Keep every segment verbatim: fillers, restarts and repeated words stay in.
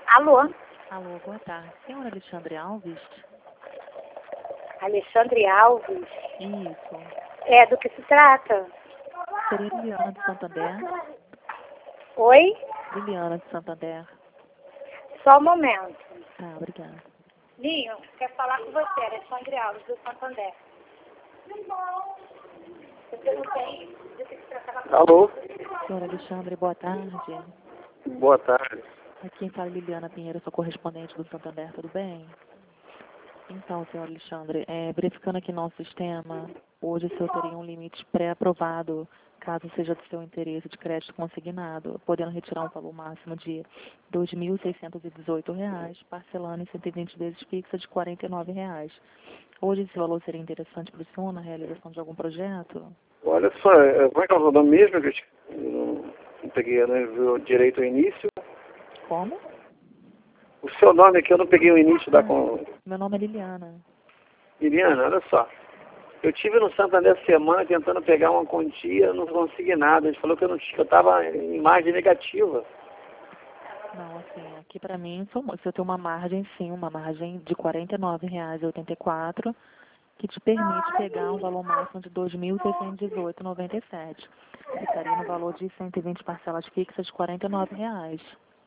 Alô? Alô, boa tarde. Senhora Alexandre Alves? Alexandre Alves? Isso. É, do que se trata? Seria Liliana de Santander? Oi? Liliana de Santander. Só um momento. Tá, obrigada. Linho, quer falar com você, Alexandre Alves, do Santander. Você não tem? Do que se tratava? Alô? Senhora Alexandre, boa tarde. Boa tarde. Aqui quem fala é Liliana Pinheiro, sou correspondente do Santander, tudo bem? Então, senhor Alexandre, é, verificando aqui nosso sistema, hoje o senhor teria um limite pré-aprovado, caso seja do seu interesse, de crédito consignado, podendo retirar um valor máximo de dois mil seiscentos e dezoito reais, parcelando em cento e vinte vezes fixa de quarenta e nove reais. Hoje esse valor seria interessante para o senhor na realização de algum projeto? Olha só, é, como é que é o nome mesmo? Que eu te- não, não peguei, eu não vi o direito ao início. Como? O seu nome aqui eu não peguei o início da... Ah, con- meu nome é Liliana. Liliana, olha só. Eu tive no Santander essa semana tentando pegar uma quantia, não consegui nada. Ele falou que eu não tinha, que eu estava em margem negativa. Não, assim, aqui para mim, se eu tenho uma margem, sim, uma margem de quarenta e nove reais e oitenta e quatro centavos, que te permite pegar um valor máximo de dois mil seiscentos e dezoito reais e noventa e sete centavos. Ficaria no valor de cento e vinte parcelas fixas de quarenta e nove reais.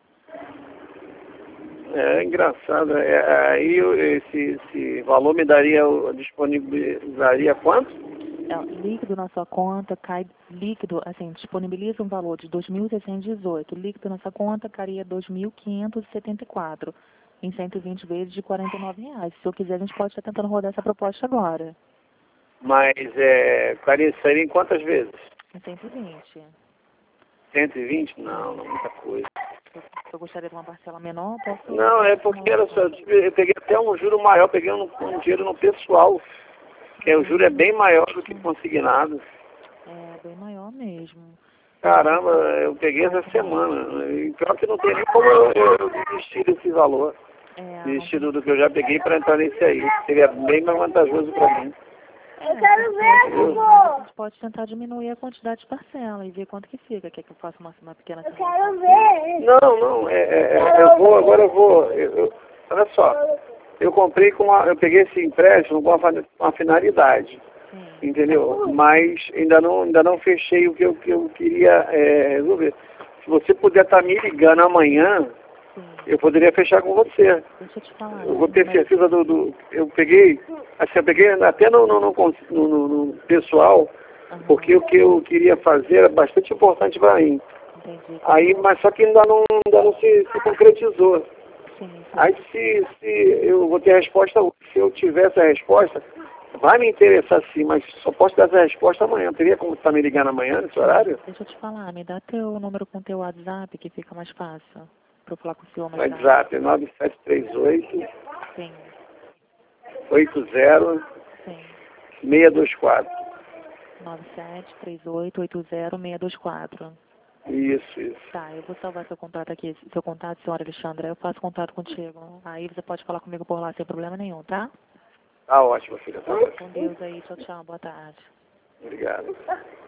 É engraçado. É, aí eu- esse, esse valor me daria, o- disponibilizaria quanto? É, líquido na sua conta, cai líquido, assim, disponibiliza um valor de dois mil seiscentos e dezoito. Líquido na sua conta, cairia dois mil quinhentos e setenta e quatro em cento e vinte vezes de quarenta e nove reais. Se eu quiser, a gente pode estar tentando rodar essa proposta agora. Mas é, seria seria em quantas vezes? Em cento e vinte. cento e vinte? Não, não é muita coisa. Se eu, se eu gostaria de uma parcela menor, posso... Não, é porque era só, eu peguei até um juro maior, peguei um, um dinheiro no pessoal, que é, o juro é bem maior do que consignado. É bem maior mesmo. Caramba, eu peguei essa semana. E pior que não tem nem como eu, eu desistir desse valor. É, Desistir do que eu já peguei para entrar nesse aí. Seria bem mais vantajoso para mim. eu quero ver, vovô! A gente pode tentar diminuir a quantidade de parcela e ver quanto que fica. Quer que eu faça uma, uma pequena... Eu quero ver! Não, não, é, é, é, eu vou, agora eu vou. Eu, eu, olha só, eu comprei com uma, eu peguei esse empréstimo com uma, fa- uma finalidade. Sim. Entendeu? Mas ainda não, ainda não fechei o que eu, que eu queria é, resolver. Se você puder estar me ligando amanhã, Sim. eu poderia fechar com você. Deixa eu te falar. Eu vou ter mas- certeza do, do... Eu peguei, assim, eu peguei até no, no, no, no, no- no pessoal, Aham, porque o que eu queria fazer era bastante importante para mim. entendi. Aí, mas só que ainda não, ainda não se, se concretizou. Sim, sim. Aí se, se eu vou ter a resposta, se eu tiver essa resposta, vai me interessar sim, mas só posso dar essa resposta amanhã. Teria como estar me ligando amanhã nesse horário? Deixa eu te falar, me dá teu número com teu WhatsApp que fica mais fácil para eu falar com o senhor mais tarde. WhatsApp é nove sete três oito, Sim, oito zero, sim. seis dois quatro. nove sete três oito oito zero seis dois quatro. Isso, isso. Tá, eu vou salvar seu contato aqui, seu contato, senhora Alexandra, eu faço contato contigo. Aí você pode falar comigo por lá sem problema nenhum, tá? Tá ótimo, filha. Tá Tá, ótimo. com Deus aí, tchau, tchau, boa tarde. Obrigado.